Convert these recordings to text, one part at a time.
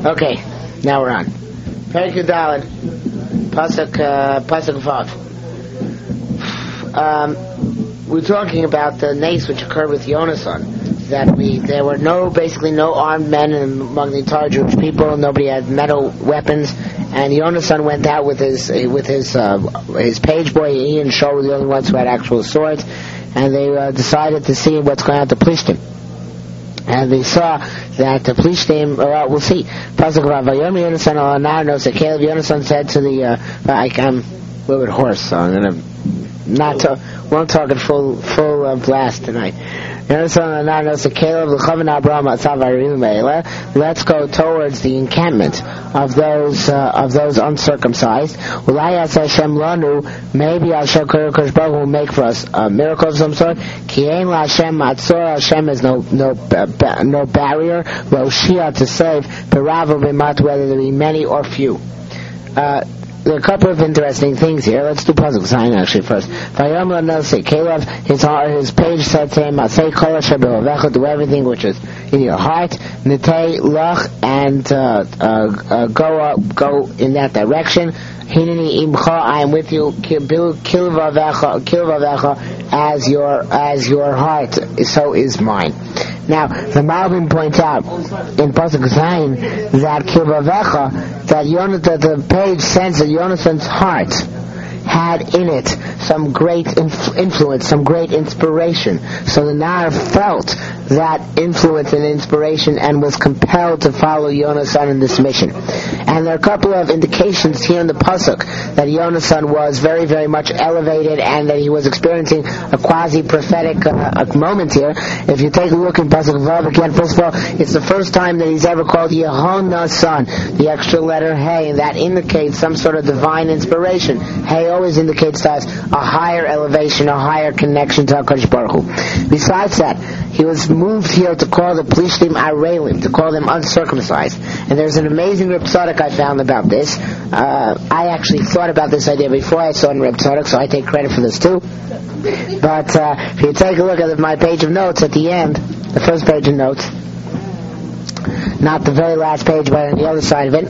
Okay, now we're on. Perek Yudalad, Pasuk Vav. We're talking about the nace which occurred with Yonasan. That there were basically no armed men among the entire Jewish people. Nobody had metal weapons, and Yonasan went out with his page boy. He and Shaul were the only ones who had actual swords, and they decided to see what's going on to Plishtim. And they saw that the Plishtim, we'll see. Pasuk Vayom Yonasan al Anar knows that Caleb Yonasan said to the, I'm a little bit hoarse, so I'm gonna won't talk in full blast tonight. Let's go towards the encampment of those uncircumcised. Maybe Hashem will make for us a miracle of some sort. Hashem has no barrier, to save, whether there be many or few. There are a couple of interesting things here. Let's do Pasuk Zayin actually first. Caleb, his page said to him, say do everything which is in your heart, Nitei Lach, and go in that direction. Hineni imcha, I am with you. Kilvavecha, as your heart, so is mine. Now, the Malbim points out in Pasuk Zayin that Kilvavecha, that the page sense that Yonasan's heart had in it some great influence, some great inspiration. So the Nar felt that influence and inspiration and was compelled to follow Yonasan in this mission. And there are a couple of indications here in the Pasuk that Yonasan was very, very much elevated and that he was experiencing a quasi-prophetic moment here. If you take a look in Pasuk Vav again, first of all, it's the first time that he's ever called Yehonasan, the extra letter Hey, and that indicates some sort of divine inspiration. Hey always indicates to us a higher elevation, a higher connection to HaKadosh Baruch Hu. Besides that, he was moved here to call the Plishtim Arelim, to call them uncircumcised. And there's an amazing Reb Tzadok I found about this. I actually thought about this idea before I saw it in Reb Tzadok, so I take credit for this too. But if you take a look at my page of notes at the end, the first page of notes, not the very last page, but on the other side of it,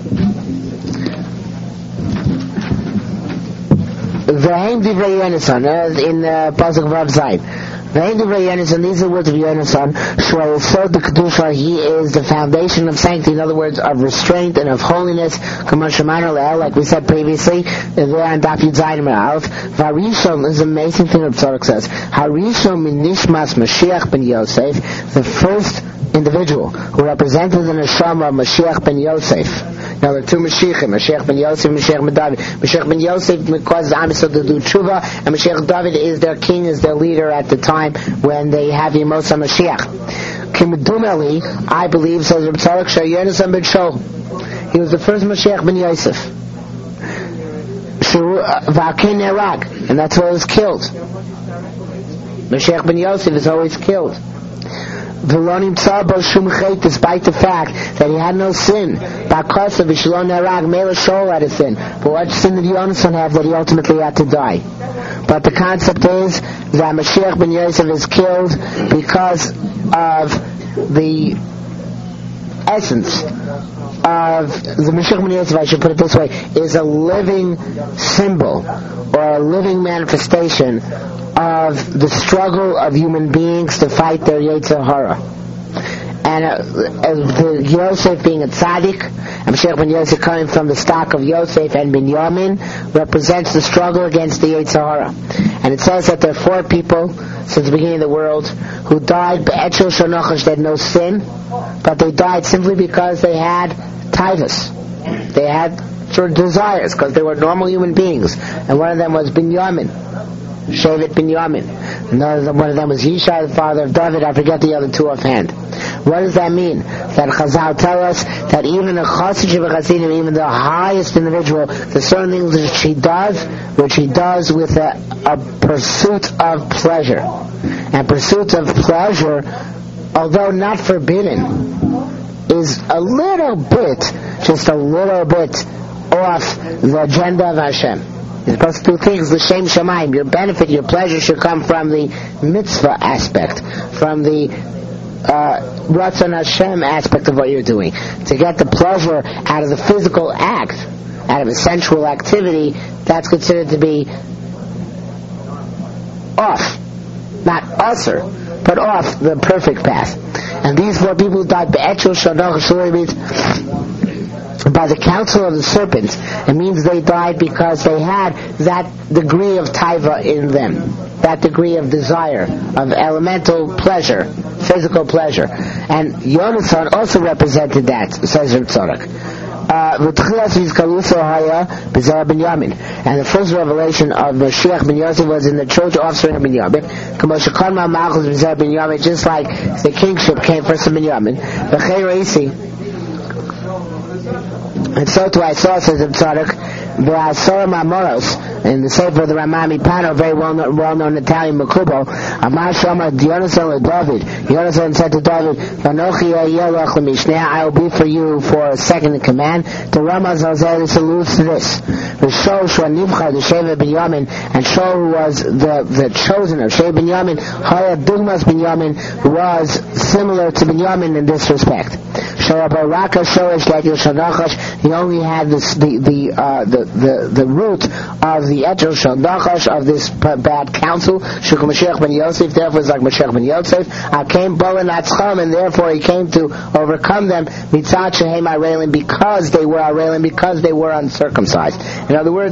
V'heim divrei Yonasan, in Pasuk Vav Zayin. V'heim divrei Yonasan, these are the words of Yonasan. Sh'ol Sod the Kedusha, he is the foundation of sanctity, in other words, of restraint and of holiness. K'mo shemanu le'el, like we said previously, there on Daf Yud Zayin Amud Aleph. V'harishon, this is an amazing thing that Tzadok says. Harishon min nishmas Mashiach ben Yosef, the first individual who represented the neshama of Mashiach ben Yosef. Now there are two Mashiachim, Mashiach ben Yosef and Mashiach ben David. Mashiach ben Yosef causes Am Yisrael to do tshuva, and Mashiach David is their king, is their leader at the time when they have Yemos HaMashiach. Kimedumeli, I believe, says Reb Tzadok, Yonasan ben Shaul. He was the first Mashiach ben Yosef. V'akein nerag, and that's why he was killed. Mashiach ben Yosef is always killed. Despite the fact that he had no sin. Mela Shaul had a sin. But what sin did Yonasan have that he ultimately had to die? But the concept is that Mashiach ben Yosef is killed because of the essence of the Mashiach ben Yosef, I should put it this way, is a living symbol or a living manifestation of the struggle of human beings to fight their Yetzer Hara. And the Yosef being a tzaddik, and Mashiach ben Yosef coming from the stock of Yosef and Binyamin, represents the struggle against the Yetzer Hara. And it says that there are 4 people since the beginning of the world who died be'etzel shonochash, they had no sin, but they died simply because they had taivas. They had sort of desires, because they were normal human beings. And one of them was Binyamin, Shevet Binyamin. One of them was Yishai, the father of David. I forget the other 2 offhand. What does that mean? That Chazal tell us that even a Chassid Chassidim, even the highest individual, there's certain things which he does with a pursuit of pleasure. And pursuit of pleasure, although not forbidden, is a little bit, just a little bit off the agenda of Hashem. You're supposed to do things l'shem shamayim. Your benefit, your pleasure should come from the mitzvah aspect, from the Ratzon Hashem aspect of what you're doing. To get the pleasure out of the physical act, out of a sensual activity, that's considered to be off. Not usher, but off the perfect path. And these 4 people who died by the counsel of the serpent. It means they died because they had that degree of taiva in them, that degree of desire, of elemental pleasure, physical pleasure. And Yonasan also represented that, says Reb Tzadok. And the first revelation of Mashiach ben Yosef was in the church offspring of Binyamin, just like the kingship came first from Binyamin. And so too I saw, says the Tzadok, in the Sefer of the Ramami Pano, very well-known Italian Makubo, Amar Shomar Yonasan David. Yonasan said to David, I will be for you for a second in command. The Ramaz Alzelis alludes to this. The Sheva Binyamin, and Shaul, who was the chosen of Sheva Binyamin, Haya Dugmas Binyamin, was similar to Binyamin in this respect. He only had the root of the Etel Shel Nachash, of this bad counsel. Shukam Mashiach ben Yosef, therefore it's like Mashiach ben Yosef. Came Bolan Atzcham, and therefore he came to overcome them. Mitzat Shehem Arelim, because they were Arelim, because they were uncircumcised. In other words,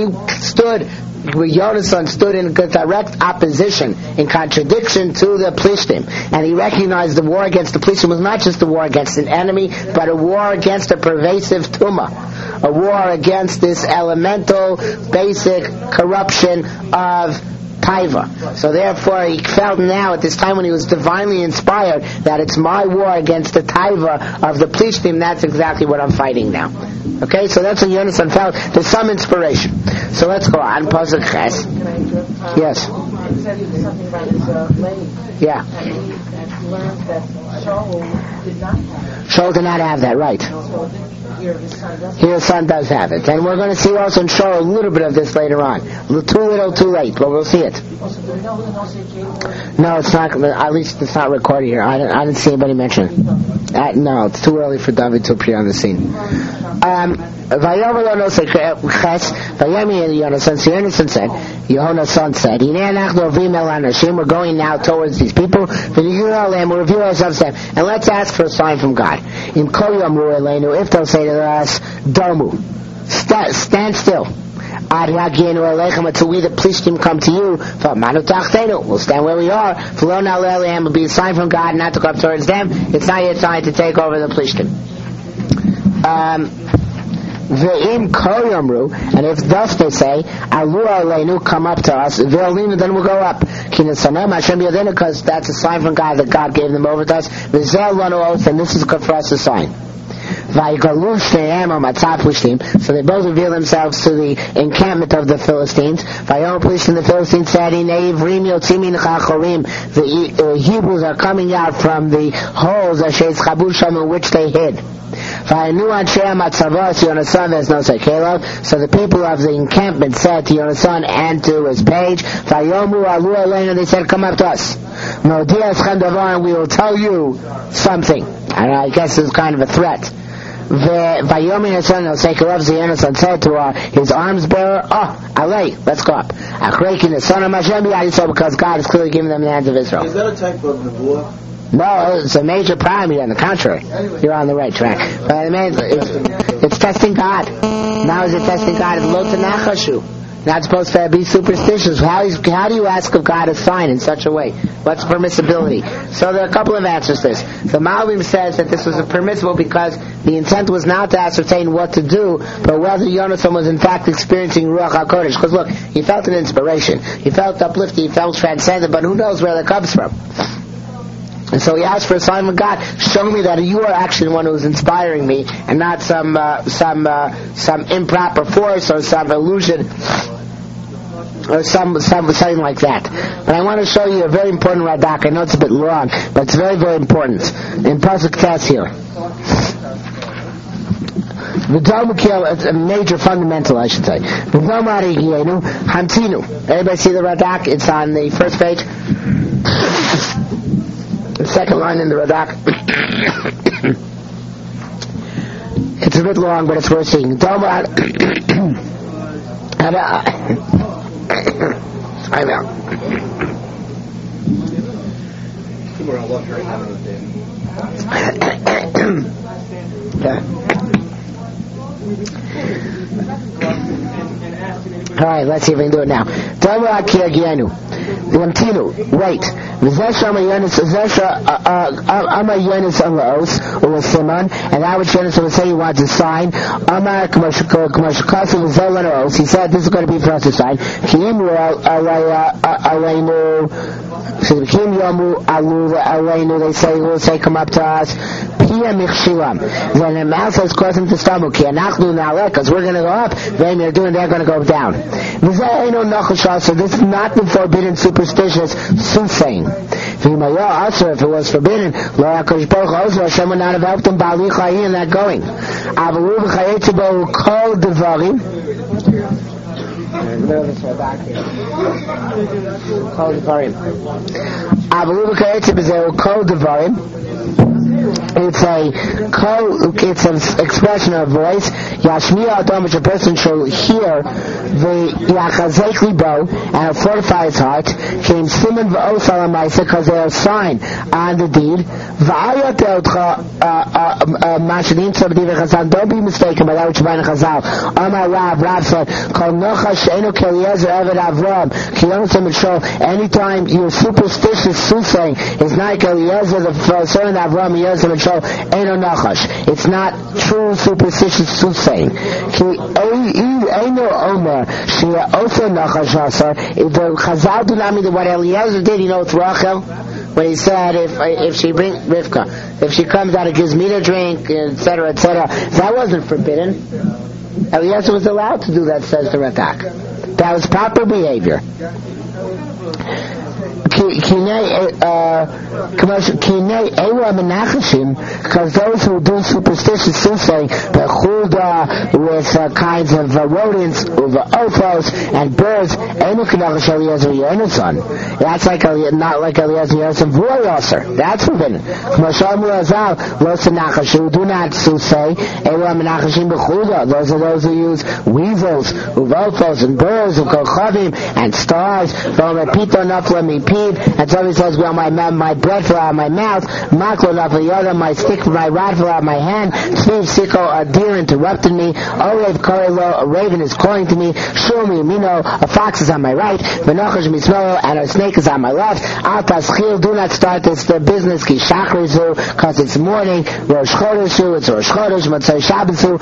Yonasan stood in direct opposition, in contradiction to the Plishtim, and he recognized the war against the Plishtim was not just a war against an enemy, but a war against a pervasive tumah, a war against this elemental, basic corruption of taiva. So therefore he felt now, at this time when he was divinely inspired, that it's my war against the taiva of the Plishtim. That's exactly what I'm fighting now. Okay, so that's what Yonasan felt. There's some inspiration. So let's go on. Pasuk Ches. Yes. It said he was something about his leg. Yeah. And he learned that Shaul did not have it. Shaul did not have that, right. So here his son does. Here his son does have it. And we're going to see also in Shaul a little bit of this later on. Too little, too late, but we'll see it. Also, do we know who the Nosei Cave? No, it's not. At least it's not recorded here. I didn't see anybody mention it. No, it's too early for David to appear on the scene. Yonasan said, Yonasan said, we're going now towards these people, we'll review ourselves to them, and let's ask for a sign from God. If they'll say to us, Domu, stand still. Until we the Plishtim come to you, we'll stand where we are. Will be a sign from God not to come towards them. It's not yet time to take over the Plishtim. Ve'im kol yomru, and if thus they say, Alu aleinu, come up to us, ve'olinu, then we'll go up. Kinasanem Hashem yodenu, because that's a sign from God that God gave them over to us. V'zel lanu oath, and this is good for us a sign. So they both reveal themselves to the encampment of the Philistines. The Philistines said, the Hebrews are coming out from the holes in which they hid. So the people of the encampment said to Yonasan and to his page, they said, come up to us, and we will tell you something. And I guess it's kind of a threat. Yonasan said to his arms bearer, Alei, let's go up. Because God is clearly giving them the hands of Israel. Is that a type of nebuah? No, it's a major problem here. On the contrary, you're on the right track. But it's testing God. Now is it testing God? It's lo tenachashu. Not supposed to be superstitious. How do you ask of God a sign in such a way? What's permissibility? So there are a couple of answers to this. The Malbim says that this was permissible because the intent was not to ascertain what to do, but whether Yonasan was in fact experiencing Ruach HaKodesh. Because look, he felt an inspiration. He felt uplifted. He felt transcendent, but who knows where that comes from? And so he asked for a sign from God. Show me that you are actually the one who is inspiring me, and not some improper force or some illusion or something like that. But I want to show you a very important radak. I know it's a bit long, but it's very, very important. In Pasuk Tes here. It's a major fundamental, I should say. Everybody see the radak? It's on the first page. The second line in the Radak. It's a bit long, but it's worth seeing. I know. All right, let's see if we can do it now. Wait. And that which Yonis will say he wants a sign. He said this is going to be for us a sign. They say he will say come up to us. Then the mouth says cause him to stumble. Because we're going to go up, they're going to go down. So this is not the forbidden superstitious soothsaying. If it was forbidden, Hashem would not have helped him in that going. It's an expression of voice. Yashmiya Adam, which a person shall hear, the Yachazek Libo, and fortify his heart. Came Simon v'Osal Amaisa, because they are a sign on the deed. V'ayat Elcha Mashadim Tzabdi v'Chazal. Don't be mistaken by that which you find in Chazal. Amar Rav said, Kol Nocha She'enu Keliezer Eved Avram. Kiyonosim Mishol. Anytime you're superstitious soothsaying, it's not Keliezer, the son of Avram, Yosef and Shol, Eino Nachash. It's not true superstitious soothsaying. Eino Omer, Shia also Nachash Asar. The Chazal do not mean what Eliezer did, it's Rachel. When he said, if she brings Rivka, if she comes out and gives me to drink, etc., that wasn't forbidden. Eliezer was allowed to do that, says the Radak. That was proper behavior. Because those who do superstitious soothsaying, with kinds of rodents, ophos, and birds, that's like not like Eliezer Yosef. That's forbidden. Do not soothsay. Those are those who use weasels, ophos, and birds, and stars. And somebody says, well, my bread fell out of my mouth, my stick, my rod fell out of my hand, a deer interrupted me, a raven is calling to me, a fox is on my right, and a snake is on my left. Do not start this business, because it's morning, Rosh Chodesh, it's Rosh Chodesh, Motzei Shabbat,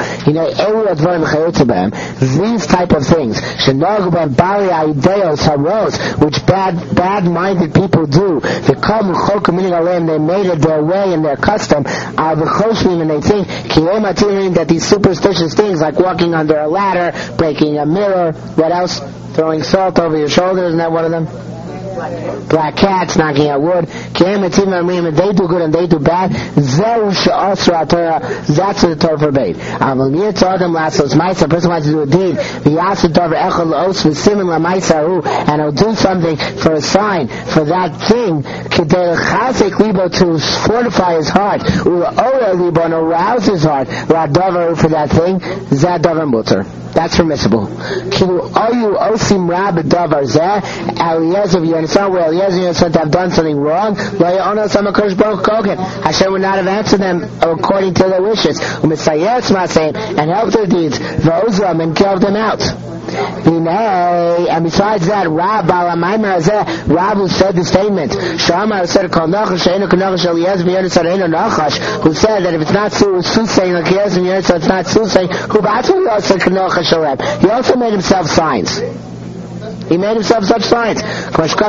these type of things, which bad-minded people do. They made it their way and their custom, and they think that these superstitious things, like walking under a ladder, breaking a mirror, what else? Throwing salt over your shoulder, isn't that one of them? Black cats knocking out wood. They do good and they do bad. That's what the Torah forbade. A person wants to do a deed, and he'll do something for a sign for that thing, to fortify his heart, and arouse his heart for that thing. That's permissible. Eliezer, you understand where Eliezer said to have done something wrong? Hashem would not have answered them according to their wishes. And helped their deeds. And killed them out. And besides that, Rab who said the statement, who said that if it's not soothsaying like Eliezer, so it's not soothsaying, he also made himself signs. He made himself such signs. There's a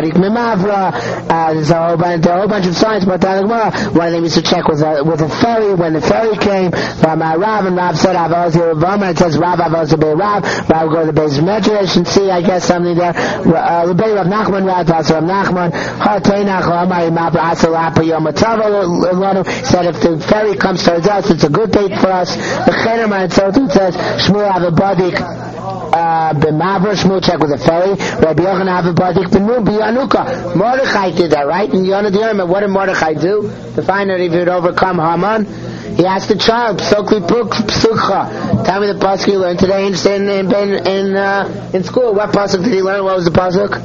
whole bunch of signs. One of them used to check with a ferry. When the ferry came, Rav and Rav said, it says Rav would go to the base of Medrash and see, I guess, something there. Rav Nachman, said if the ferry comes towards us, it's a good date for us. The Cheneman, so it says, Shmuel Avabadik. B'mavra Shmuel check with a ferry. Rabbi Yochanan have a badik b'nu b'yanuka. Mordechai did that, right? In Yonah D'Yom, what did Mordechai do to find out if he would overcome Haman? He asked the child, Psukli Psukha. Tell me the pasuk you learned today in school. What pasuk did he learn? What was the pasuk?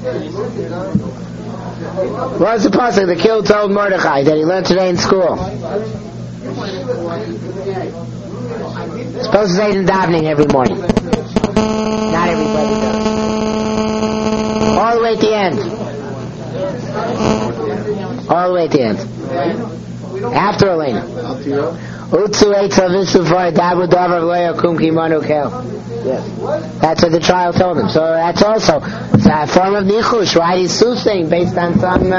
What was the pasuk the Kil told Mordechai that he learned today in school? Supposed to say it in davening every morning. Not everybody does. All the way at the end. All the way at the end. After Elena. Yes. That's what the child told him. So that's also a form of nichush, right? He's soothsaying based on some,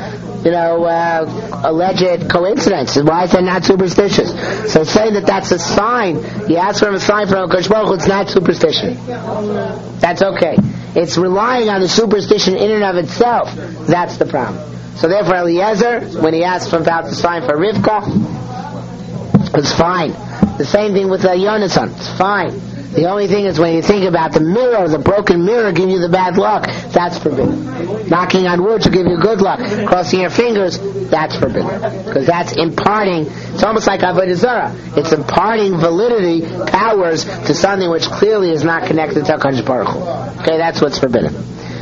alleged coincidence. Why is that not superstitious? So saying that that's a sign, he asked for a sign from Hakadosh Baruch Hu, it's not superstition. That's okay. It's relying on the superstition in and of itself. That's the problem. So therefore Eliezer, when he asked about the sign for Rivka, it's fine. The same thing with Yonasan. It's fine. The only thing is when you think about the mirror, the broken mirror giving you the bad luck, that's forbidden. Knocking on wood to give you good luck. Crossing your fingers, that's forbidden. Because that's imparting, it's almost like Avodah Zarah. It's imparting validity, powers, to something which clearly is not connected to HaKadosh Baruch Hu. Okay, that's what's forbidden.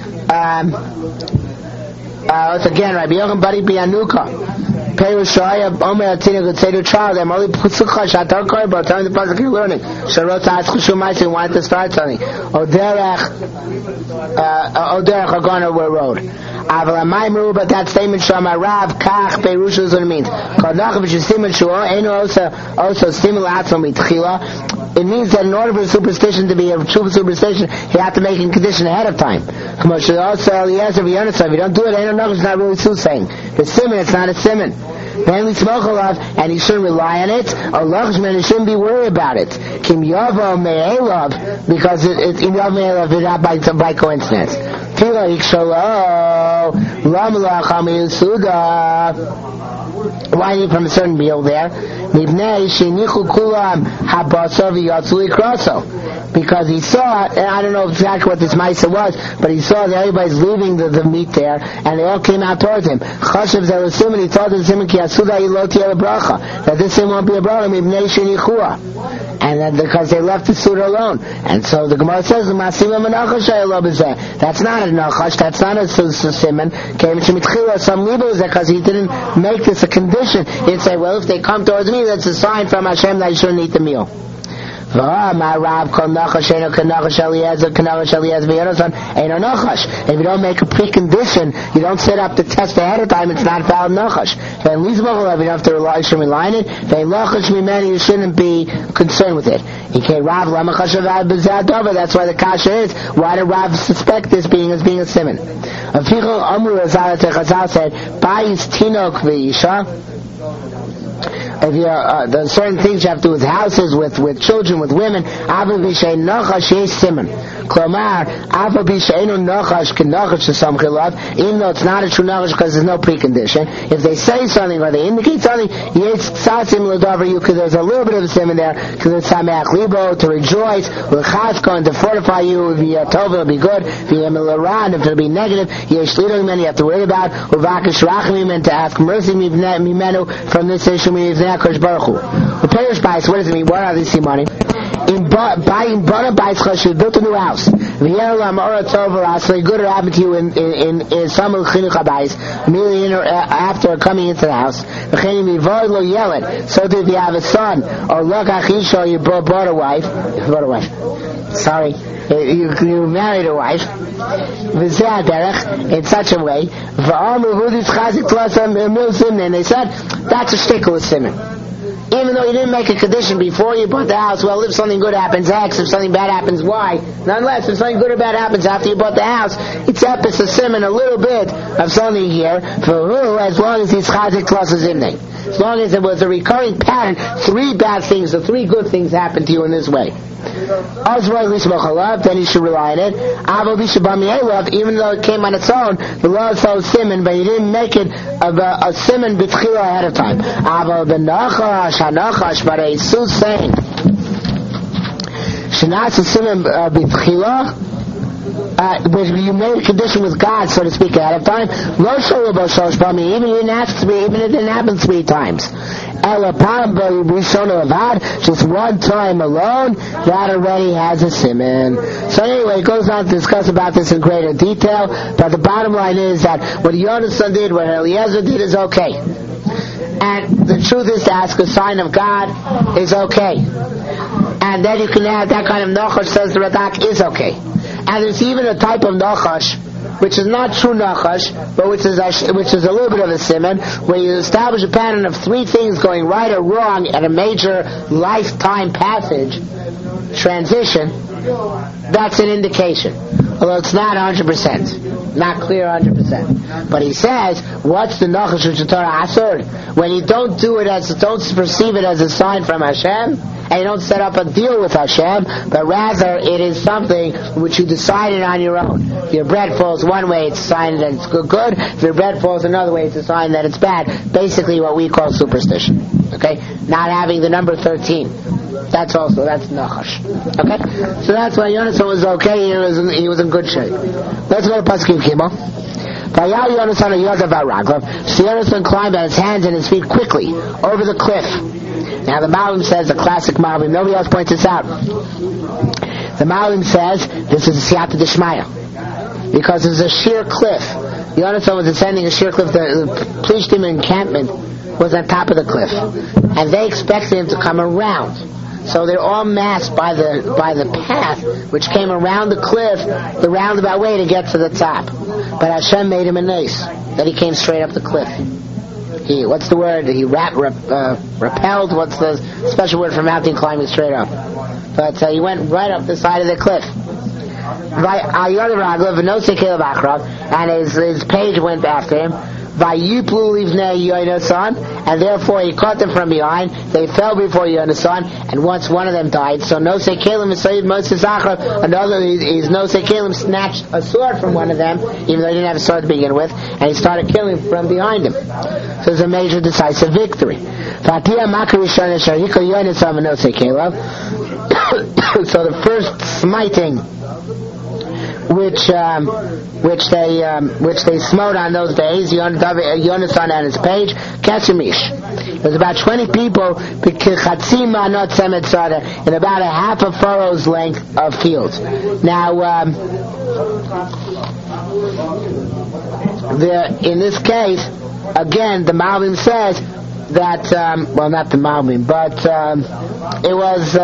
It's again, Rabbi Yochanan Bari Bianuka. Perushaya Omer Atina could say to a child, I'm only Putzukha Shatar Korba, telling the pasuk you're learning. Sharot Ha'atzchushu Maisi, wanted to start something. Oderech Agona were road. Aval Amayim but that statement Shama Rav Kach Perusha is what it means. Kodach V'Shisimon Shua, Eino also Simul Atzom Mitchila. It means that in order for superstition to be a true superstition, you have to make a condition ahead of time. Also, Eliezer V'Yonasan, if you don't do it, Eino Noch is not really soothsaying. The simon, it's not a simon. And you shouldn't rely on it. Allah, you shouldn't be worried about it. Kim Yavo Me'elav, because it's in Yavo Me'elav, it's not by coincidence. Tila Ikshalo, Lamla Chami Suda. Why are you from a certain meal there? Because he saw, and I don't know exactly what this Maisa was, but he saw that everybody's leaving the meat there, and they all came out towards him. Chashav Zerusim, and he told the Simon, that this sin won't be a bracha, and then because they left the suit alone. And so the Gemara says, that's not a nachash, that's not a simon. Some libel is because he didn't make this a condition. He'd say, well, if they come towards me, that's a sign from Hashem that I shouldn't eat the meal. If you don't make a precondition, you don't set up the test ahead of time, it's not valid nachash. You don't have to rely on it. You shouldn't be concerned with it. That's why the kasha is, why did Rav suspect this being as being a simon? Chazal said, Bayis Tinok V'Isha. If there's certain things you have to do with houses, with children, with women. Even though it's not a true nachash because there's no precondition. If they say something or they indicate something, there's a little bit of a simon there because it's sameach libo, to rejoice, and to fortify you. If it'll be good, if it'll be negative, you have to worry about, and to ask mercy from this issue. What does it mean? What are these simanim? In buying butter buys you built a new house. Good happened to you in Samul Chinuch Habayis, immediately after coming into the house. So did you have a son, or look achisha, you bought a wife. Sorry, you married a wife. In such a way, and they said that's a shtickle with simon. Even though you didn't make a condition before you bought the house, well, if something good happens, X, if something bad happens, Y. Nonetheless, if something good or bad happens after you bought the house, it's up, it's a simon, a little bit of something here, for who, as long as he's chazik plus is in there. As long as it was a recurring pattern, 3 bad things or 3 good things happen to you in this way. Then you should rely on it. Even though it came on its own, the law says simon, but you didn't make it a simon b'tchila ahead of time. But a soothsaying, Shenasa Simon B'Tchila, you made a condition with God, so to speak, ahead of time. Lo Sholabo Shalosh Pamim, even you didn't ask 3, even if it didn't happen 3 times. Ela Pam B'Rishona Avad, just one time alone, that already has a simon. So anyway, it goes on to discuss about this in greater detail, but the bottom line is that what Yonasan did, what Eliezer did is okay. And the truth is to ask a sign of God is okay. And then you can have that kind of nachash, says the Radak, is okay. And there's even a type of nachash, which is not true nachash, but which is a little bit of a simon, where you establish a pattern of 3 things going right or wrong at a major lifetime passage, transition. That's an indication. Although it's not 100%. Not clear 100%. But he says, what's the nachash which the Torah asur? When you don't do it don't perceive it as a sign from Hashem, and you don't set up a deal with Hashem, but rather it is something which you decided on your own. If your bread falls one way, it's a sign that it's good. If your bread falls another way, it's a sign that it's bad. Basically what we call superstition. Okay? Not having the number 13. That's nachash. Okay? So that's why Yonasan was okay, he was in good shape. Let's go to Pasuk Kimo. So Yonasan climbed on his hands and his feet quickly over the cliff. Now the Malbim says, the classic Malbim, nobody else points this out. The Malbim says, this is a Siyata Deshmaya. Because it's a sheer cliff. Yonasan was ascending a sheer cliff. The Plishtim encampment was on top of the cliff. And they expected him to come around. So they're all masked by the path which came around the cliff, the roundabout way to get to the top. But Hashem made him a nace, that he came straight up the cliff. What's the word? He repelled. What's the special word for mountain climbing straight up? But he went right up the side of the cliff. And his page went after him. And therefore he caught them from behind. They fell before Yonasan, and once one of them died, so Nosei Kalim Sayid Moses Achrav, another is Nosei Kalim snatched a sword from one of them, even though he didn't have a sword to begin with, and he started killing from behind him. So it's a major decisive victory. So the first smiting which they smote on those days, Yonasan and his page, Kachemish. There's about 20 people in about a half a furrow's length of fields. Now, in this case, again, the Malbim says that, well, not the Malbim, but it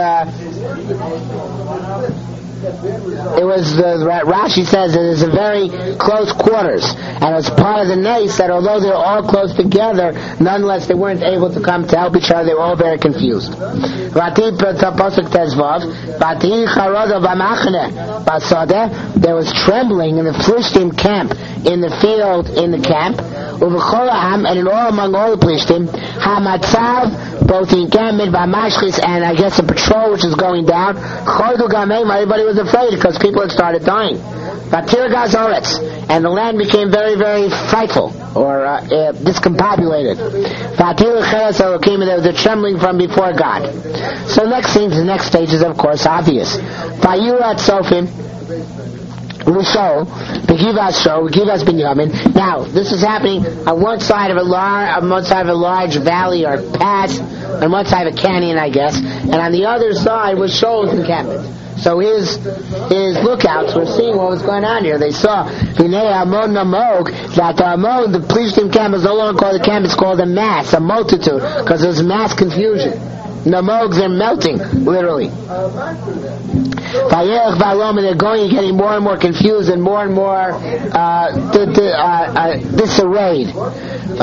was Rashi says it is a very close quarters, and it's part of the nace that although they're all close together, nonetheless they weren't able to come to help each other. They were all very confused. There was trembling in the Plishtim camp, in the field, in the camp, and in all among all the Plishtim, both the encampment by Mashchis and I guess the patrol which is going down, everybody was afraid because people had started dying. And the land became very, very frightful or discombobulated. There was a trembling from before God. So the next stage is of course obvious. Now, this is happening on one side of a large valley or pass, on one side of a canyon, I guess, and on the other side was Shaul's encampment. So his lookouts were seeing what was going on here. They saw that the Plishtim camp is no longer called a camp; it's called a mass, a multitude, because there's mass confusion. Namogs are melting, literally. They're going, getting more and more confused and more disarrayed. So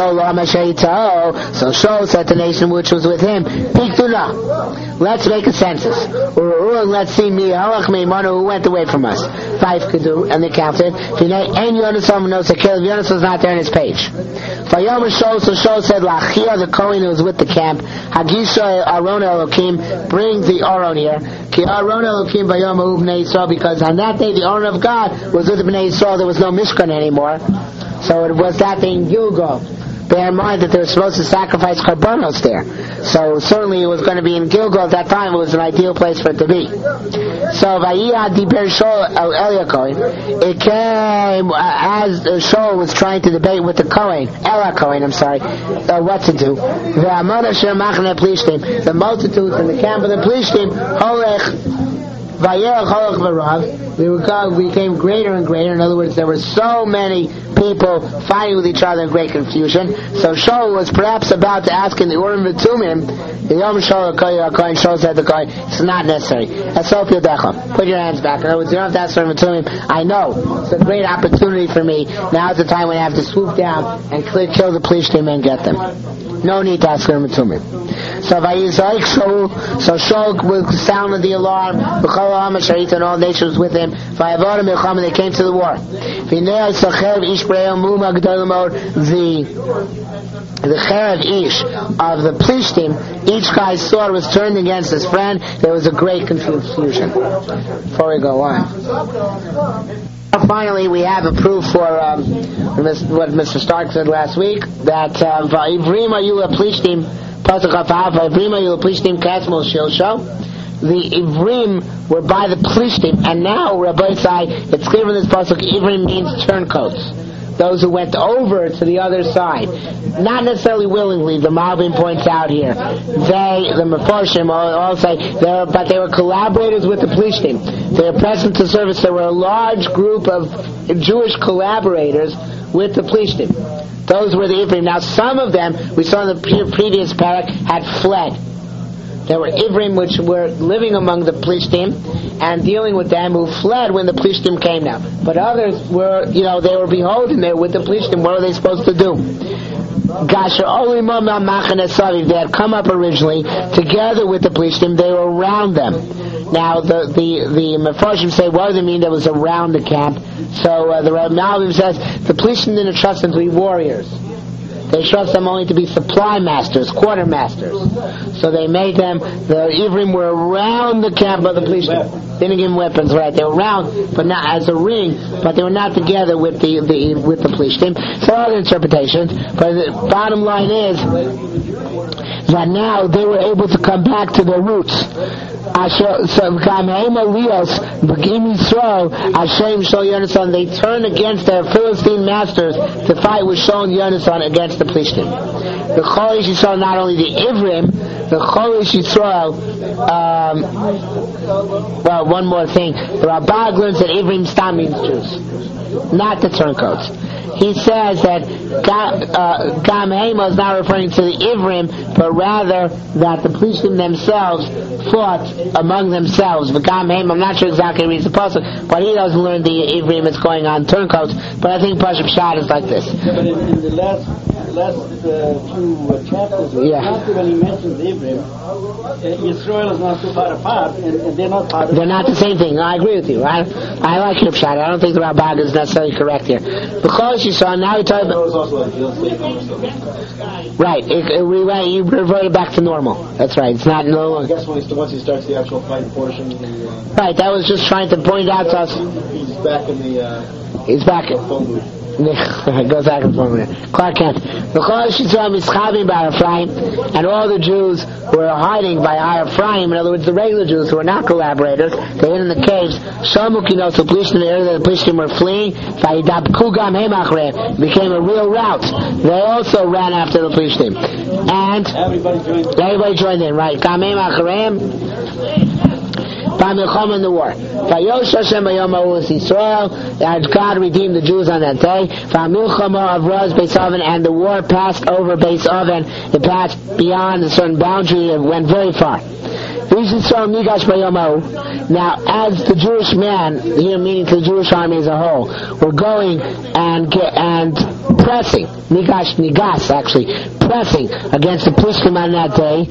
Shaul said to the nation which was with him, let's make a census. Let's see who went away from us. 5 could do, and they counted. Yonasan was not there in his page. So Shaul said, Lachia, the Kohen who was with the camp, Hagisha Aron Elokim, bring the Aron here. Ki Aron Elokim Vayom Bnei Yisrael, because on that day the Aron of God was with the Bnei Yisrael. There was no Mishkan anymore. So it was that day in Gilgal. bear in mind that they were supposed to sacrifice karbanos there. So certainly it was going to be in Gilgal at that time. It was an ideal place for it to be. So Vayiyah Diber Shaul El Eliyakohen. It came as Shaul was trying to debate with the Kohen, Eliyakohen, what to do. The multitudes in the camp of the Plishtim, they became greater and greater. In other words, there were so many people fighting with each other in great confusion. So Shaul was perhaps about to ask in the Urim V'Tumim, the Yom Shaul Shaul said to the Kohen, it's not necessary. Put your hands back. In other words, you don't have to ask for Urim V'Tumim. I know. It's a great opportunity for me. Now is the time when I have to swoop down and kill the Plishtim and get them. No need to ask Urim V'Tumim. So Shaul sounded the alarm. And all nations with him. They came to the war. The Cherev Ish of the Plishtim, each guy's sword was turned against his friend. There was a great confusion. Before we go on. Finally, we have a proof for what Mr. Stark said last week, that Va'ivrim Ayula Plishtim Pasuk Hafaf Va'ivrim Ayula Plishtim Kasmol Shilsho. The Ivrim were by the Plishtim, and now Rabbi Sai, it's clear from this pasuk, Ivrim means turncoats, those who went over to the other side, not necessarily willingly. The Malbim points out here, the Mefarshim all say, but they were collaborators with the Plishtim. They were present to service. There were a large group of Jewish collaborators with the Plishtim. Those were the Ivrim. Now, some of them, we saw in the previous parak, had fled. There were Ivrim which were living among the Plishtim and dealing with them, who fled when the Plishtim came now. But others were, they were beholden there with the Plishtim. What were they supposed to do? They had come up originally together with the Plishtim. They were around them. Now the Mefarshim say, what does it mean that was around the camp? So the Malbim says the Plishtim didn't trust them to be warriors. They trust them only to be supply masters, quartermasters. So they made them, the Ivrim were around the camp of the Plishtim. They didn't give them weapons, right? They were around, but not as a ring, but they were not together with the Plishtim. So other interpretations, but the bottom line is that now they were able to come back to their roots. They turn against their Philistine masters to fight with Shaul and Yonasan against the Plishtim. The Cholish Yisrael, not only the Ivrim, the Cholish Yisrael, one more thing. The Rabbah learns that Ivrim Stam means Jews, not the turncoats. He says that Gam Hema is not referring to the Ivrim, but rather that the Plishtim themselves fought among themselves. But Gam Hema, I'm not sure exactly what he reads the pasuk, but he doesn't learn the Ivrim that's going on turncoats. But I think Pasuk Shad is like this. Yeah, but in the last few chapters, after when he mentions Ivrim, Israel is not so far apart, and they're not part of. They're not the same thing. No, I agree with you. I like your shot. I don't think the Rabbah is necessarily correct here. Because you saw now we talk about. Right. You reverted back to normal. That's right. It's not no longer. I guess once he starts the actual fight portion. Right. That was just trying to point out to us. He's back in the. He's back. Goes back and forth. Clark Kent. And all the Jews were hiding by Har Ephraim. In other words, the regular Jews who were not collaborators, they hid in the caves. The Plishtim were fleeing. It became a real rout. They also ran after the Plishtim. And everybody joined in, right? In the war. And God redeemed the Jews on that day. And the war passed over Beis Oven. It passed beyond a certain boundary. It went very far. Now, as the Jewish man, here meaning to the Jewish army as a whole, were going and pressing, pressing against the Plishtim on that day.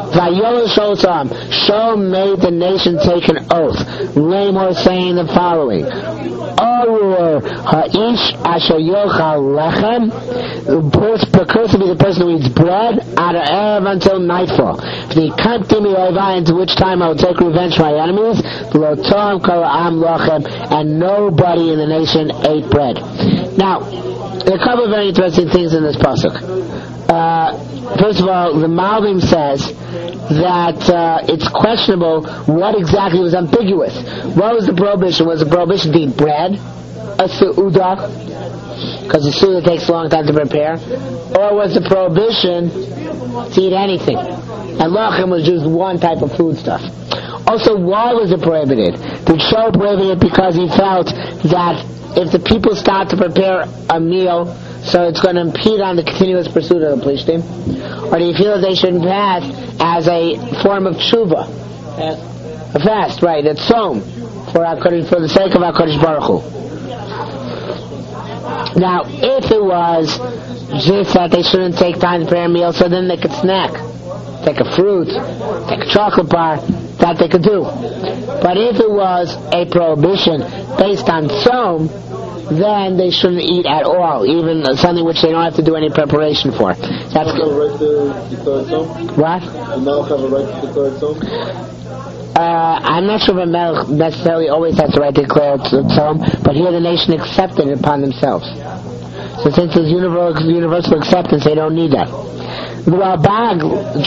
Shaul made the nation take an oath, Lamor saying the following: Arur ha'ish asher yochal lechem, cursed to be the person who eats bread out of erev until nightfall. Into which time I will take revenge for my enemies. And nobody in the nation ate bread. Now, There are a couple of very interesting things in this pasuk. First of all, the Malbim says that it's questionable what exactly was ambiguous. What was the prohibition? Was the prohibition to eat bread, a su'udah, because the su'udah takes a long time to prepare, or was the prohibition to eat anything? And lachem was just one type of foodstuff. Also, why was it prohibited? Did Shaul prohibit it because he felt that if the people start to prepare a meal, so it's going to impede on the continuous pursuit of the Plishtim? Or do you feel that they should fast as a form of tshuva? A fast, right, it's tzom, for the sake of HaKadosh Baruch Hu. Now, if it was just that they shouldn't take time to prepare a meal, so then they could snack. Take a fruit, take a chocolate bar, that they could do. But if it was a prohibition based on tzom, then they shouldn't eat at all, even something which they don't have to do any preparation for. That's good. What? The Melech have a right to declare tzom? I'm not sure if a Melech necessarily always has the right to declare tzom, but here the nation accepted it upon themselves. So since there's universal acceptance, they don't need that. The Ralbag,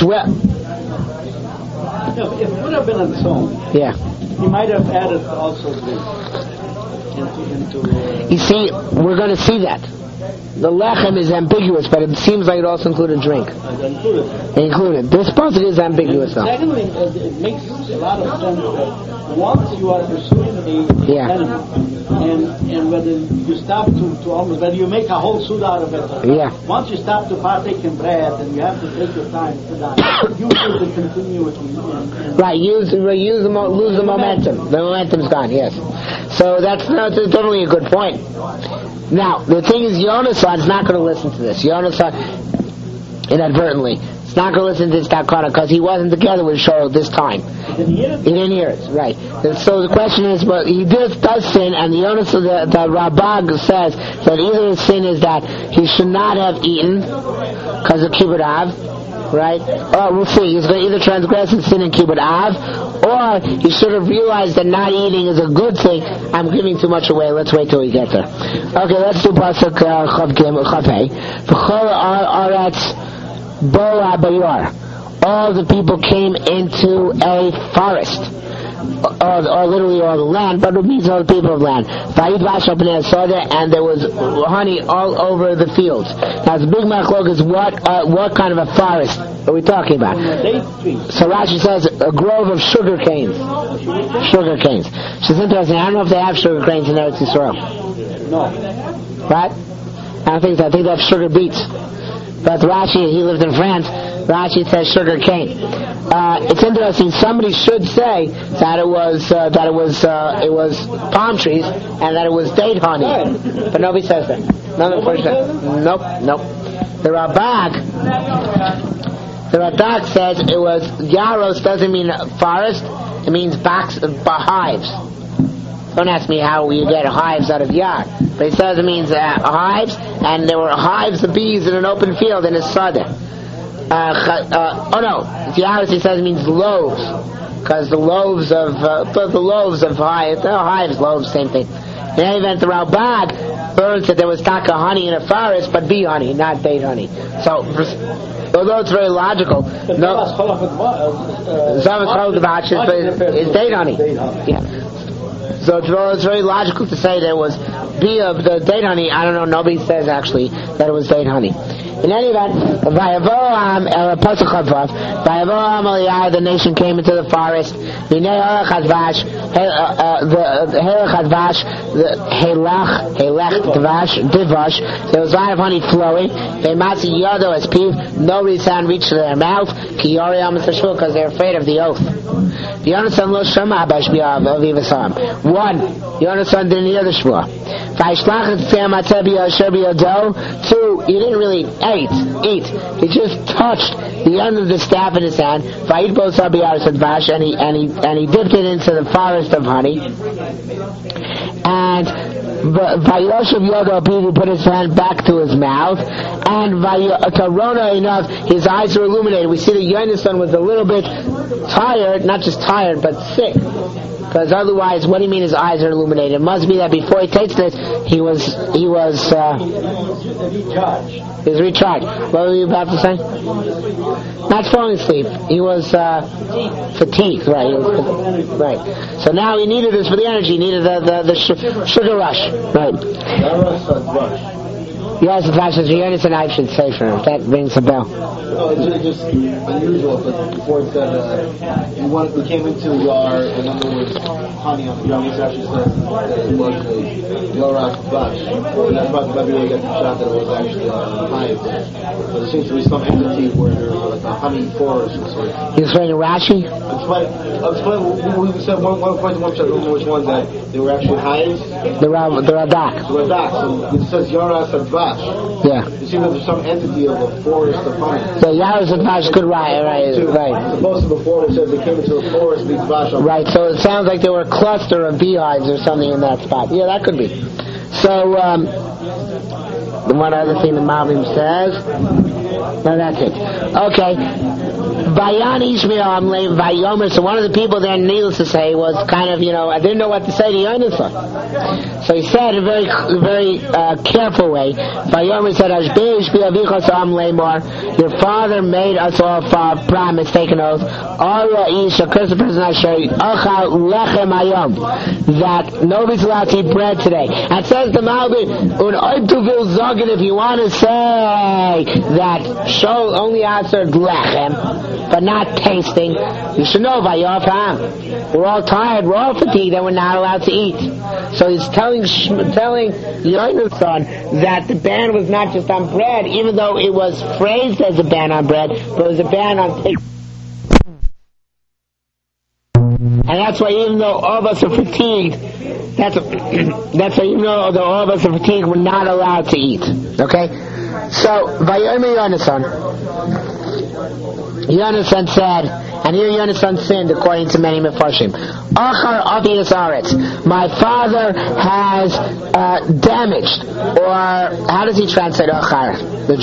if it would have been a tzom, yeah, he might have added also drink into you see, we're going to see that. The lechem is ambiguous, but it seems like it also included drink. Included. This pasuk is ambiguous, though. Secondly, it makes a lot of sense that once you are pursuing the enemy, and whether you stop to almost, whether you make a whole suit out of it, once you stop to partake in bread, and you have to take your time to sit down, you should continue with right, lose the momentum. The momentum's gone, yes. So that's definitely a good point. Now, the thing is, Yonasan is not going to listen to this. Yonasan, inadvertently, is not going to listen to this Takana because he wasn't together with Shaul this time. He didn't hear it, right. So the question is, but he does sin, and the Yonasan, the Rabag says that either his sin is that he should not have eaten because of Kibbutz Av, right? Or we'll see, he's going to either transgress and sin in Kibbutz Av, or he should have realized that not eating is a good thing. I'm giving too much away. Let's wait till we get there. Okay, let's do pasuk Chav Hey. V'chol aretz boa bayar. All the people came into a forest, or literally all the land, but it means all the people of land. And there was honey all over the fields. Now the big machlok is what kind of a forest are we talking about? So Rashi says a grove of sugar canes. Sugar canes. Which is interesting. I don't know if they have sugar canes in Eretz Yisrael. No. Right? I don't think so. I think they have sugar beets. But Rashi, he lived in France. Rashi says sugar cane. It's interesting. Somebody should say that it was palm trees and that it was date honey, but nobody says that. Nope. The Radak says it was Yaros. Doesn't mean forest. It means hives. Don't ask me how you get hives out of yard, but it says it means hives, and there were hives of bees in an open field in a sadeh. Yaros, he says it means loaves, because the loaves of hives, loaves, same thing. In any event, the Ralbag learns that there was taka honey in a forest, but bee honey, not date honey. So, although it's very logical, no, is date honey. Yeah. So it's very logical to say there was bee of the date honey. I don't know. Nobody says actually that it was date honey. In any event, the nation came into the forest. The there was a lot of honey flowing. Nobody's hand reached to their mouth because they're afraid of the oath. One, Yonasan didn't hear the shvua. Two, he didn't really eat. He just touched the end of the staff in his hand. And he dipped it into the forest of honey. And Vayoshev Yodo he put his hand back to his mouth, and Karona enough, his eyes were illuminated. We see that Yonasan was a little bit tired, not just tired, but sick. Because otherwise, what do you mean his eyes are illuminated? It must be that before he tasted it, he was recharged. What were you about to say? Not falling asleep. He was fatigued, right? Right. So now he needed this for the energy. He needed the sugar rush, right? Yes, the fashion Yonis and I should say for him. That rings a bell. No, it's just unusual. But before it said we came into Yar, and then there was honey on the ground. It actually said it was a Yorak Bash. And that's about maybe we get the shot that it was actually a hive. But there seems to be some entity where there was like a honey forest or something. You explain to Rashi? We said one point, I don't know which one, that they were actually hives. The Radak. So it says Yorak Bash. Yeah. You see that there's some entity of a forest of honey. So Yaros and Vash could right. Supposed to before it says they came into a forest with Vash. Right, so it sounds like there were a cluster of beehives or something in that spot. Yeah, that could be. So, the one other thing the Malvim says. No, that's it. Okay. Vayan Ishmael Vayomer. So one of the people there, needless to say, was kind of, I didn't know what to say to Yonasan. So he said in a very, very careful way. Vayomer said, your father made us all promise, take an oath. That nobody's allowed to eat bread today. And says the Malbim, if you want to say that Shol only answered lechem, but not tasting, you should know Vayofam. We're all tired, we're all fatigued, and we're not allowed to eat. So he's telling Yonasan that the ban was not just on bread, even though it was phrased as a ban on bread, but it was a ban on tasting. And that's why even though all of us are fatigued, that's why even though all of us are fatigued, we're not allowed to eat. Okay? So, Vayomer Yonasan said, and here Yonasan sinned according to many Mefarshim. Achar Avias Aretz. My father has damaged, or how does he translate Achar?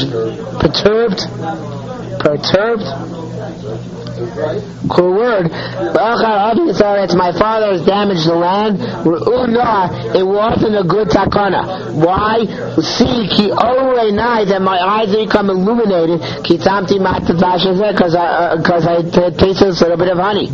Perturbed? Cool word. My father has damaged the land. It wasn't a good takana. Why? See, that my eyes become illuminated. Because I tasted a little bit of honey.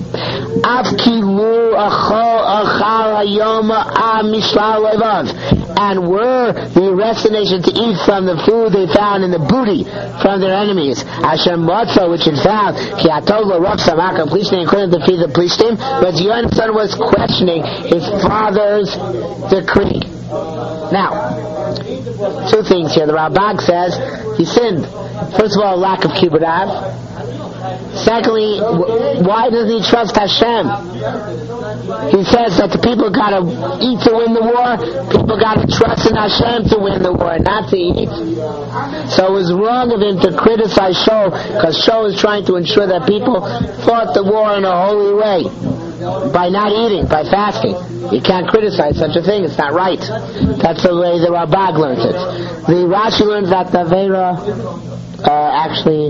And were the arrested nation to eat from the food they found in the booty from their enemies. Hashem Matzo, which it found, Ki Atolo Rav Samaka Plishtim couldn't defeat the Plishtim, but Yonasan was questioning his father's decree. Now, two things here. The Rambam says he sinned. First of all, lack of kibbud av. Secondly, why doesn't he trust Hashem? He says that the people got to eat to win the war. People got to trust in Hashem to win the war, not to eat. So it was wrong of him to criticize Shaul, because Shaul is trying to ensure that people fought the war in a holy way, by not eating, by fasting. You can't criticize such a thing. It's not right. That's the way the Rambam learns it. The Rashi learns that the Vera actually.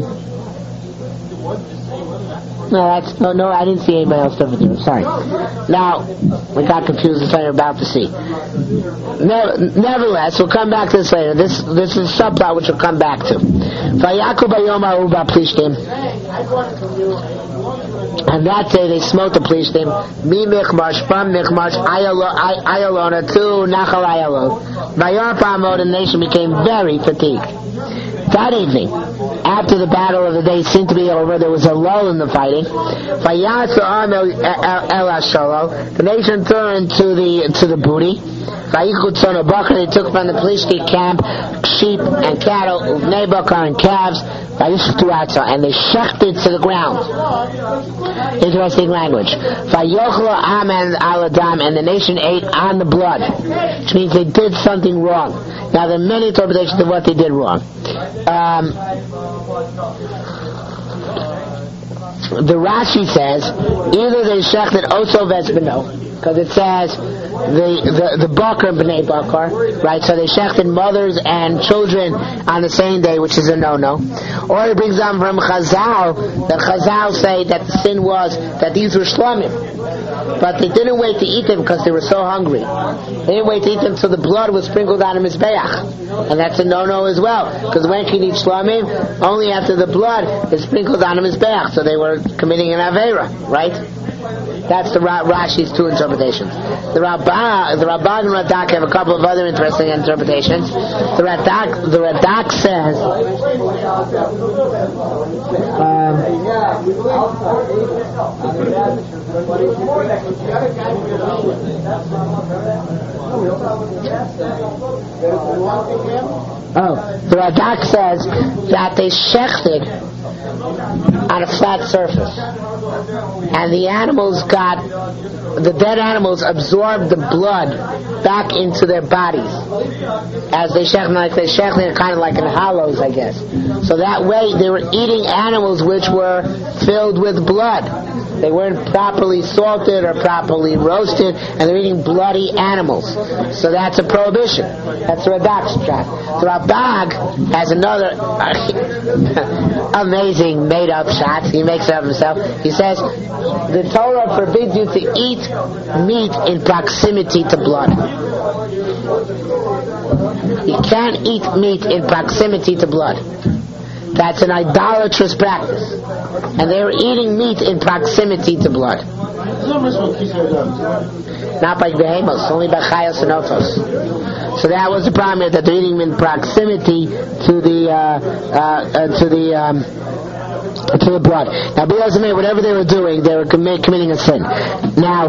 No, I didn't see anybody else over there. Sorry. Now, we got confused with what you're about to see. Nevertheless, we'll come back to this later. This is a subplot which we'll come back to. And that day they smote the Plishtim, from Michmash, Ayalona to Nachal Ayalon. Vayar Pamod, and the nation became very fatigued. That evening, after the battle of the day seemed to be over, there was a lull in the fighting. The nation turned to the booty. They took from the Plishti camp sheep and cattle, Nebakar and calves, and they shechted to the ground. Interesting language. And the nation ate on the blood, which means they did something wrong. Now there are many interpretations of what they did wrong. The Rashi says either they shechted Oso Vesbeno, because it says the Bakar B'nai Bakar, right? So they shechted mothers and children on the same day, which is a no-no. Or it brings down from Chazal, that Chazal say that the sin was that these were Shlomim. But they didn't wait to eat them because they were so hungry. They didn't wait to eat them until the blood was sprinkled on the Mizbeach. And that's a no-no as well. Because when can you eat shlamim? Only after the blood is sprinkled on the Mizbeach. So they were committing an Aveira, right? That's the Rashi's two interpretations. The Ramban and Radak have a couple of other interesting interpretations. The Radak says the Radak says that they shechted on a flat surface, and the dead animals absorbed the blood back into their bodies as they shechted kind of like in hollows, I guess. So that way they were eating animals which were filled with blood. They weren't properly salted or properly roasted, and they're eating bloody animals. So that's a prohibition. That's the Radak's shot. The Rabbag has another amazing made-up shot. He makes it up himself. He says, the Torah forbids you to eat meat in proximity to blood. You can't eat meat in proximity to blood. That's an idolatrous practice. And they were eating meat in proximity to blood. Not by behemoths, only by chayos and otos. So that was the problem here, that they're eating in proximity to the blood. Now, whatever they were doing, they were committing a sin. Now,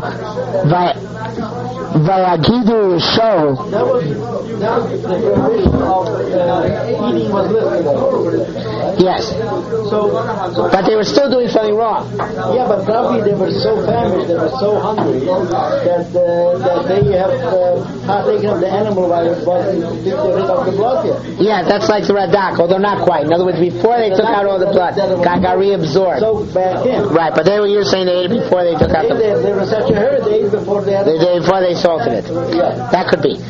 Vayagidu show. Eating was listed. Yes. But they were still doing something wrong. Yeah, but probably they were so famished, they were so hungry that they have taken of the animal while it wasn't rid of the blood yet. Yeah, that's like the Radak, although not quite. In other words, before they took out all the blood, got reabsorbed. So back in. Right, but you're saying they ate it before they took out the blood. They were such a herd, they ate before they had before they salted it. Yeah. That could be.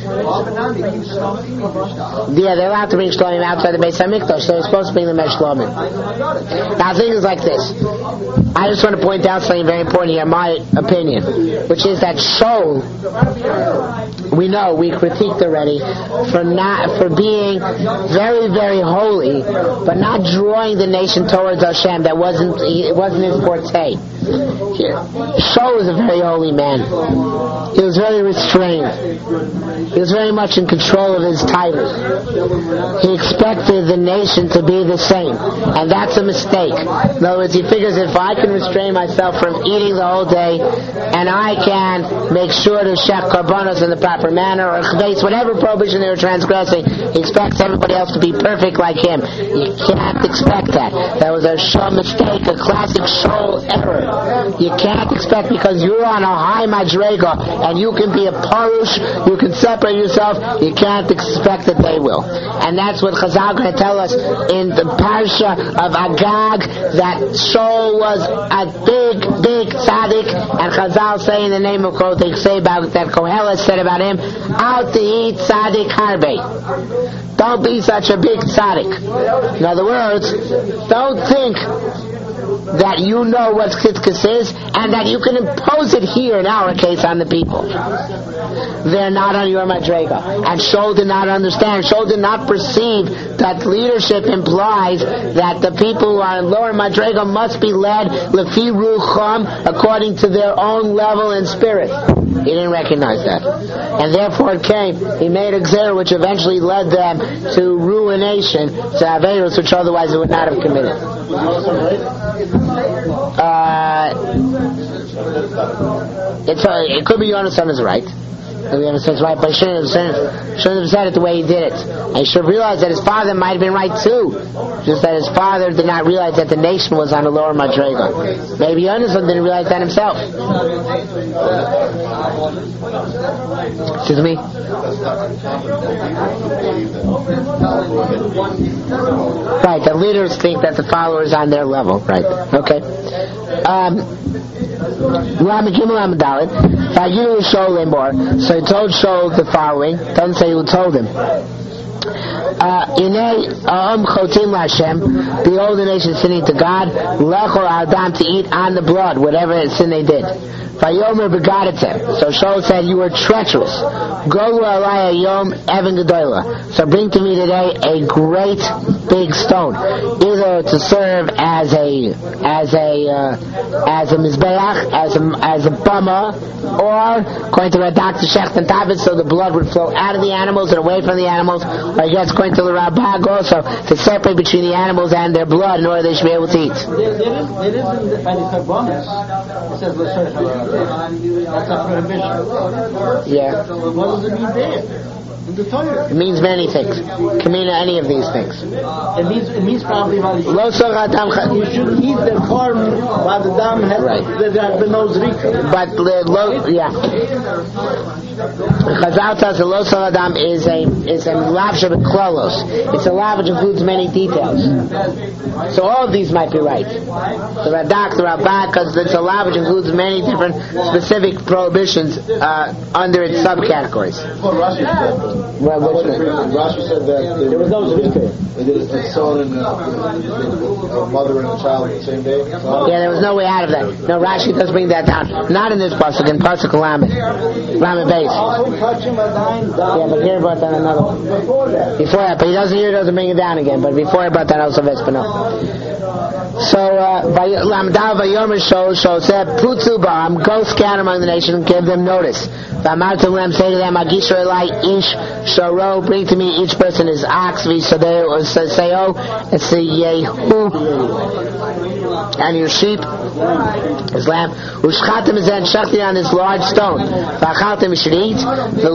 Yeah, they're allowed to bring shlamim outside the Beis HaMikdash. They're supposed to bring them as shlamim. Now, the thing is like this. I just want to point out something very important here, my opinion, which is that Shol, we know, we critiqued already, for being very, very holy, but not drawing the nation towards Hashem. It wasn't his forte. Shol was a very holy man. He was very restrained. He was very much in control of his titles. He expected the nation to be the same, and that's a mistake. In other words, he figures if I can restrain myself from eating the whole day, and I can make sure to shech karbanos in the proper manner, or chdeis, whatever prohibition they were transgressing, he expects everybody else to be perfect like him. You can't expect that. That was a shol mistake, a classic shol error. You can't expect, because you're on a high madrega, and you can be a parush, you can separate yourself, you can't expect that they will. And that's what Chazal going to tell us in the parsha of Agag, that Shol was a big, big tzaddik, and Chazal say in the name of Kohelet, they say about that Kohelet said about him, out to eat tzaddik harbe. Don't be such a big tzaddik. In other words, don't think that you know what Tzidkus is, and that you can impose it here, in our case, on the people. They're not on your madrega. And Shol did not understand. Shol did not perceive that leadership implies that the people who are in lower madrega must be led lefi rucham, according to their own level and spirit. He didn't recognize that. And therefore it came. He made a gzera which eventually led them to ruination, to averos which otherwise they would not have committed. It could be Yonasan is right. Yonasan's right, but he shouldn't have said it the way he did it. And he should have realized that his father might have been right too. Just that his father did not realize that the nation was on a lower madrega. Maybe Yonasan didn't realize that himself. Excuse me? Right, the leaders think that the followers are on their level. Right, okay. So he told Shol the following. Doesn't say who told him. Behold, the nation sinning to God. Lechol Adam, to eat on the blood, whatever sin they did. Vayomer begadete. So Shaul said, you were treacherous. Go alaya yom even gedola. So bring to me today a great big stone, either to serve as a mizbeach, as a bama, or going to Radak to Shecht and Tavis, so the blood would flow out of the animals and away from the animals, or I guess going to the Rabag also to separate between the animals and their blood in order they should be able to eat. There is by the Karbonis, it says that's a prohibition. Yeah. What does it mean there? In the Torah. It means many things. Can mean any of these things. It means probably you shouldn't eat the corn while the dam has been no zrika. But Chazal tells the lo saladam is a lav shebeklolos. It's a lav which includes many details. So all of these might be right. The Radak, the Rabak, because it's a lav which includes many different specific prohibitions under its subcategories. Well, Rashi said that there was no zrika. It's sown in a mother and a child on the same day. Yeah, there was no way out of that. No, Rashi does bring that down. Not in this pasuk, in pasuk Lamed Beis. Yeah, but here brought down another one. Before that, but he doesn't bring it down again. But before he brought down also Vespano. So, Lamdav Vayomer Shaul said, Putzu Ba'am, go scatter among the nations and give them notice. V'amartu lem, say to them, Agishu Elai Ish Sharo, bring to me each person his ox, V'sadeo, or Seo, and Yehu, and your sheep, his lamb. Ushchatem is then shachti on this large stone. V'achaltem, you should eat. The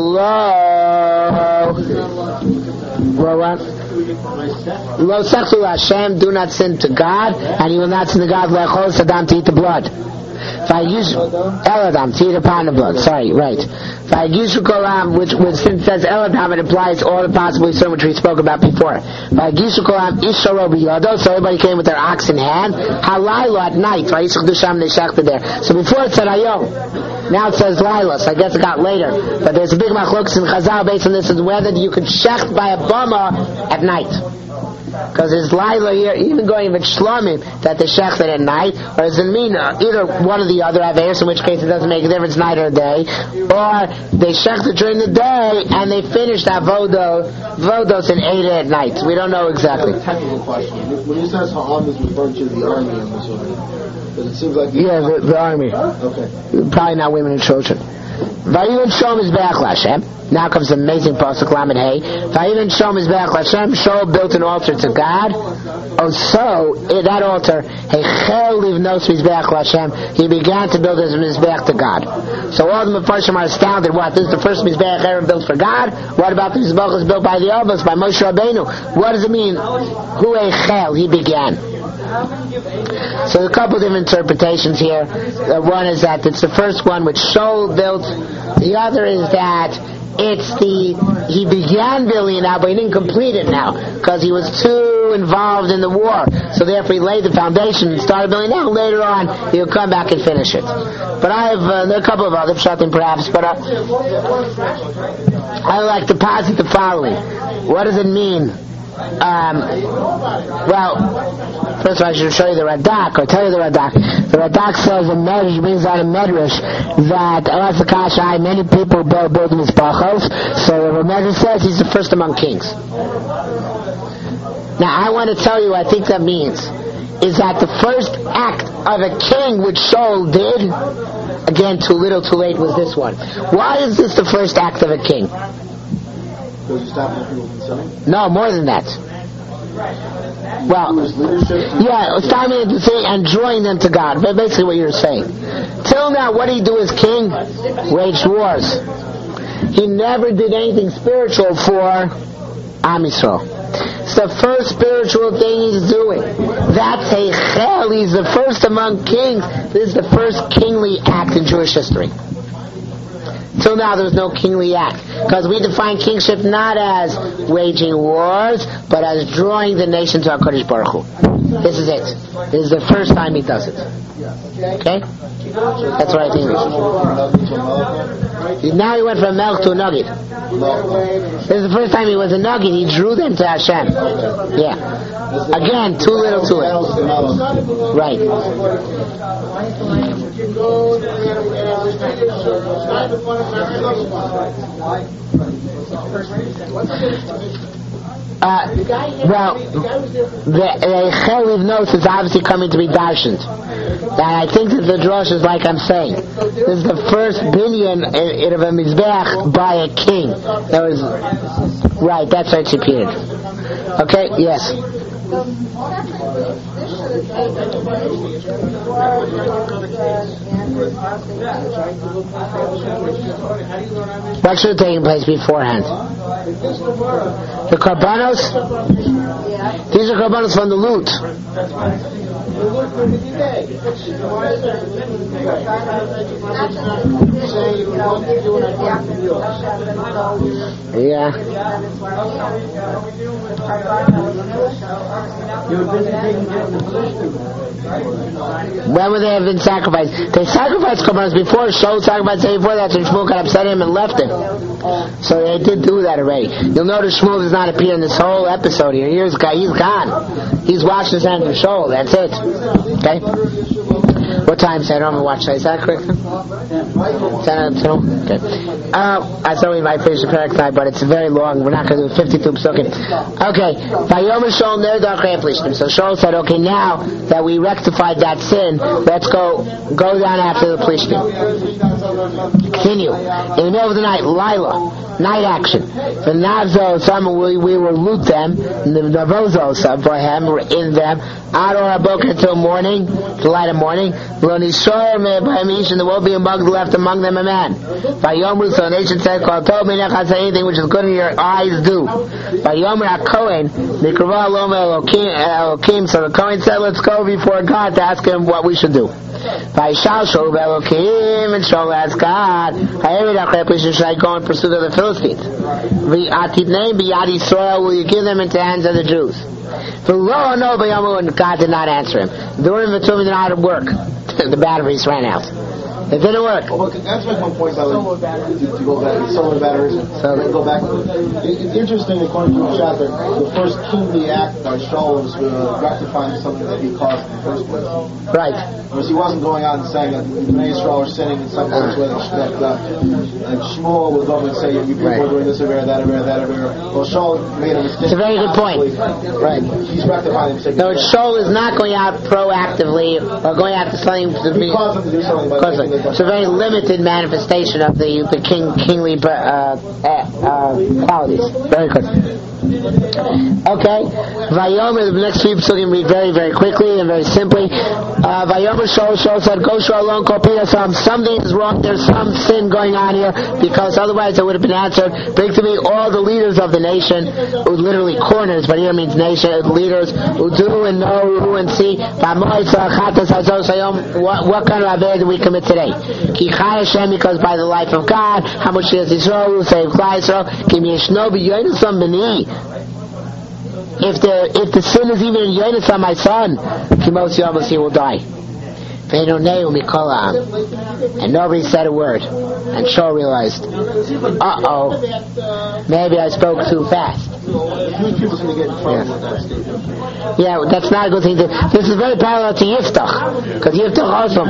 Lo sechzu Hashem, do not sin to God, and you will not sin to God. Le'chol sadam, to eat the blood. Eladam, to eat upon the blood. Sorry, right. Which since says Eladam, it implies all the possible sin which we spoke about before. So everybody came with their ox in hand. Halayla at night. So before it said Ayom. Now it says Laila, so I guess it got later. But there's a big machlokes in Chazal based on this, is whether you could shecht by a bama at night. Because there's Laila here, even going with Shlomim, that they shechted at night, or does it mean either one or the other, Averis, in which case it doesn't make a difference night or day, or they shechted during the day, and they finished Vodos and ate it at night. We don't know exactly. Technical question. When you says Ha'am is referring to the army in this order, because it seems like... Yeah, the army. Okay. Probably not women and children. Vayivin Shom is Be'ach L'Hashem. Now comes the amazing pasuk Lamed Hey. Vayivin Shom is Be'ach L'Hashem. Shaul built an altar to God. So that altar, Heichel Livnos Mizbeach L'Hashem. He began to build his Mizbeach to God. So all the Mefarshim are astounded. What? This is the first Mizbeach ever built for God? What about the Mizbeach built by the Avos, by Moshe Rabbeinu? What does it mean? Hu Heichel? He began. So a couple of different interpretations here. One is that it's the first one which Shaul built. The other is that he began building it now, but he didn't complete it now because he was too involved in the war. So therefore he laid the foundation and started building it now. Later on he'll come back and finish it. But there are a couple of other pshatim perhaps, but I like to posit the following. What does it mean? First of all, I should show you the Radak, or tell you the Radak. The Radak says in Medrash, brings out a Medrash, that many people build Mizpachos, so the Medrash says he's the first among kings. Now, I want to tell you what I think that means, is that the first act of a king which Shaul did, again, too little, too late, was this one. Why is this the first act of a king? No, more than that. Well, yeah, stopping the thing and drawing them to God. But basically what you're saying. Till now, what did he do as king? Waged wars. He never did anything spiritual for Am Yisrael. It's the first spiritual thing he's doing. That's Heichel. He's the first among kings. This is the first kingly act in Jewish history. Till now there was no kingly act, because we define kingship not as waging wars, but as drawing the nation to HaKadosh Baruch Hu. This is it. This is the first time he does it. Okay? That's what I think. Now he went from Melch to a Nugget. This is the first time he was a Nugget. He drew them to Hashem. Yeah. Again, too little to it. Right. Well, the Cheliv notes is obviously coming to be darshaned. And I think that the drush is like I'm saying. This is the first binyan of a mizbeach by a king. That was right. That's right, she repeated. Okay. Yes. What should have taken place beforehand? The karbanos? These are karbanos from the loot. Yeah. When would they have been sacrificed? They sacrificed korbanos before. Shaul sacrificed before. That's when Shmuel got upset at him and left him. So they did do that already. You'll notice Shmuel does not appear in this whole episode here. He's gone. He's washing his hands with Shaul. That's it. Okay. What time? So I don't have to watch. Is that correct? 10 Okay. I thought we might finish the parak tonight, but it's very long. We're not going to do 52 psukim. Okay. Vayomer Shaul ner darchei plishtim. So Shaul said, okay, now that we rectified that sin, let's go down after the plishtim. Continue. In the middle of the night, Lila, night action. The Navzo, we will loot them. The Navozos for him were in them. Ador Abok until morning, the light of morning. Lonishor me'bamish, and there won't be among left among them a man. By Yomru, so the nation said, "Kol tov minachas, anything which is good in your eyes do." By Yomer HaKohen, Nikrava Lom Elokim, so the Kohen said, "Let's go before God to ask him what we should do." By Shalshol Elokim, and Shaul asked God, "Should I go in pursuit of the Philistines? V'atitneim b'yad Yisrael, will you give them into the hands of the Jews?" And God did not answer him. The Urim and Tumim did not work. The batteries ran out. It didn't work. Well, that's my one point. To go back, solar batteries. So go back. It's interesting, according to the chapter, the first kingly act by Shaul was rectifying something that he caused in the first place. Right. Whereas he wasn't going out and saying that the Bnei Yisrael were sinning in some place where that Shmuel would go and say, "You people are doing this over here, that over here, that over here." Well, Shaul made a mistake. It's a very good point. Right. He's rectifying himself. No, Shaul is not going out proactively or going after something to be. Cause him to do something. It's a very limited manifestation of the kingly qualities. Very good. Okay. Vayomer, the next few psukim read very, very quickly and very simply. Vayomer Shaul said, "Go Shaul alone, Kopia, something is wrong. There's some sin going on here, because otherwise it would have been answered. Bring to me all the leaders of the nation," who literally corners, but here means nation leaders, who do and know, who and see. What kind of aved did we commit today? Ki Chai Hashem, because by the life of God, Hamashiach Yisrael will save Klal Yisrael. Ki Yishno b'Yonasan b'ni. If the sin is even in Yonasan, my son, Kimos Yomos, he will die. And nobody said a word. And Shaul realized, maybe I spoke too fast. Yeah, that's not a good thing. This is very parallel to Yiftach, because Yiftach also.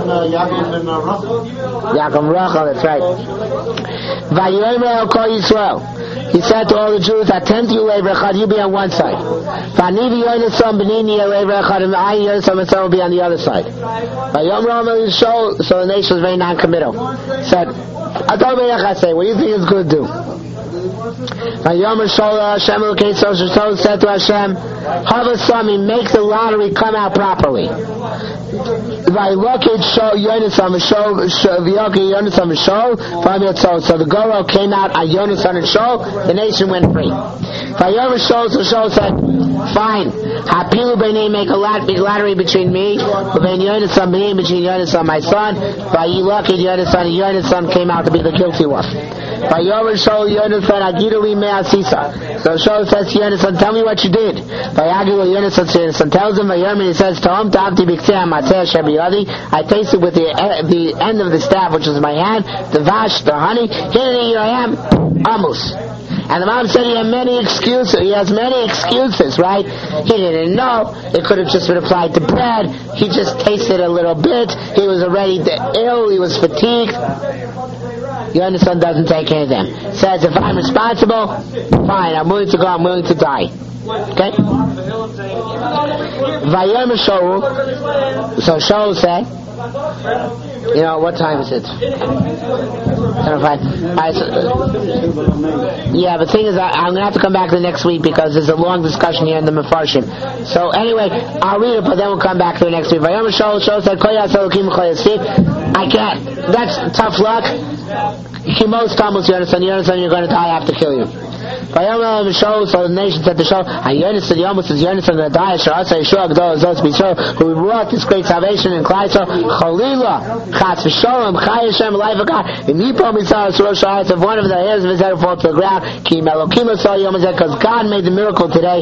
Yaakov Rachel, that's right. Vayomer El Kol Yisrael. He said to all the Jews, "Attend to you, Levrachad, you be on one side. Vanivi Yonasan b'nini Levrachad, and I Yonasan will be on the other side." So the nation was very non-committal. Said, "What do you think it's going to do?" Vayomer Shaul Hashem Elokeinu Shaul said to Hashem, "Havasami, make the lottery come out properly." So the Goro came out on Yonasan and Shaul, the nation went free. Vayomer Shaul, so Shaul said, fine. Hapilu b'nei, make a big lottery between me, between Yonasan, my son. Vayilak and Yonasan came out to be the guilty one. Vayomer Shaul Yonasan, Agiduli me'asisa. So Shaul says to Yonasan, tell me what you did. Vayagilu Yonasan tells him, Vayomer, he says, Tom Tavti B'Kteh Mateh Shebiyadi, I tasted with the end of the staff, which is my hand, the vash, the honey. Here I am, Amos. And the mom said he had many excuses. He has many excuses, right? He didn't know. It could have just been applied to bread. He just tasted a little bit. He was already ill. He was fatigued. Yonasan doesn't take any of them. Says, if I'm responsible, fine. I'm willing to go. I'm willing to die. Okay? Vayomer Shaul. So Shaul said, you know, what time is it? 10:05. Yeah, but the thing is, I'm going to have to come back the next week because there's a long discussion here in the Mefarshim. So anyway, I'll read it, but then we'll come back to the next week. Vayomer Shaul said, I can't. That's tough luck. Most Tammuz, Yonasan, you're going to die, I have to kill you. So the nation said to Shaul, Yonasan going to die, who brought this great salvation in Klaisel, Chalila, Chatz v'Sholem, Chai Hashem, life of God. If one of the hairs of his head will fall to the ground, because God made the miracle today,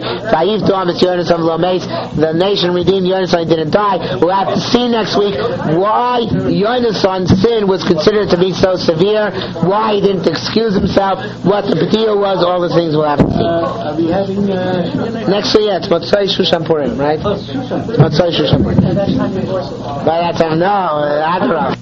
the nation redeemed Yonasan, didn't die. We'll have to see next week why Yonasan's sin was considered to be so severe, why he didn't excuse himself, what the deal was, all the things we'll have to see. Are we having next year? It's Motzai Shushan Purim, right? Motzai Shushan Purim. By that time, no, Adorah.